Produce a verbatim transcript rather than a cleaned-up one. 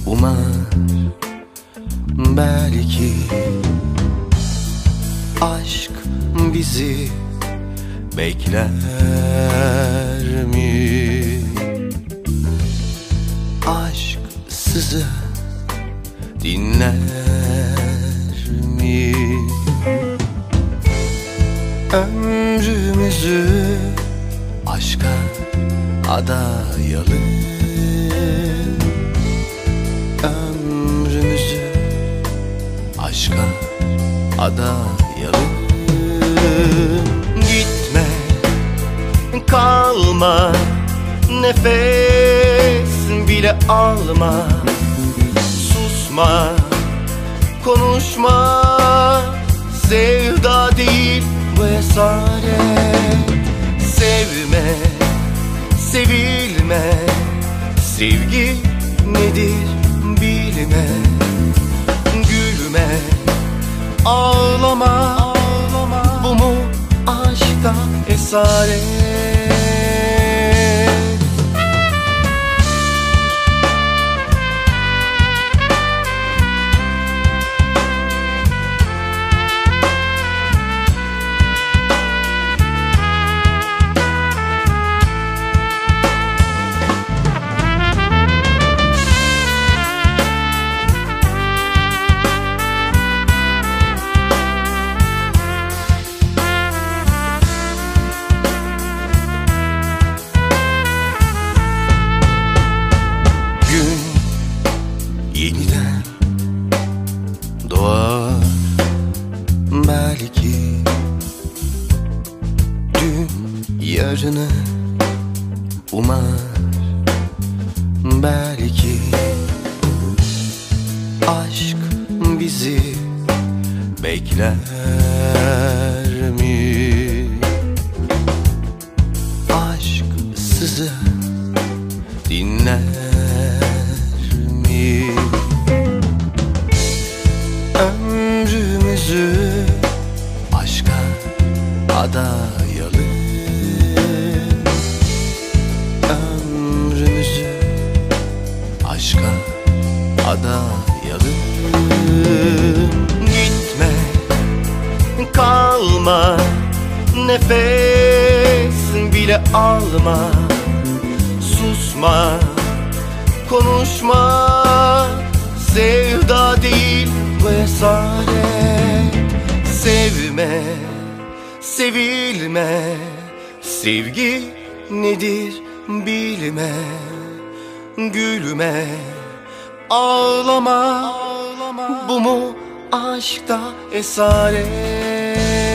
umar, belki aşk bizi bekler mi? Aşk sızı dinler mi? Ömrümüzü aşka adayalım. Ömrümüzü aşka adayalım. Gitme, kalma, nefes bile alma. Susma, konuşma, sevda değil bu esaret. Sevme, sevilme, sevgi nedir bilme. Gülme, ağlama, ağlama. Bu mu aşkta esaret? Yeniden doğar belki. Dün yarını umar belki. Aşk bizi bekler mi? Aşk sızı dinler mi? Ömrümüzü aşka adayalım. Ömrümüzü aşka adayalım. Gitme, kalma, nefes bile alma. Susma, konuşma, sevda değil bu esaret. Sevme, sevilme, sevgi nedir bilme. Gülme, ağlama, ağlama. Bu mu aşkta esaret?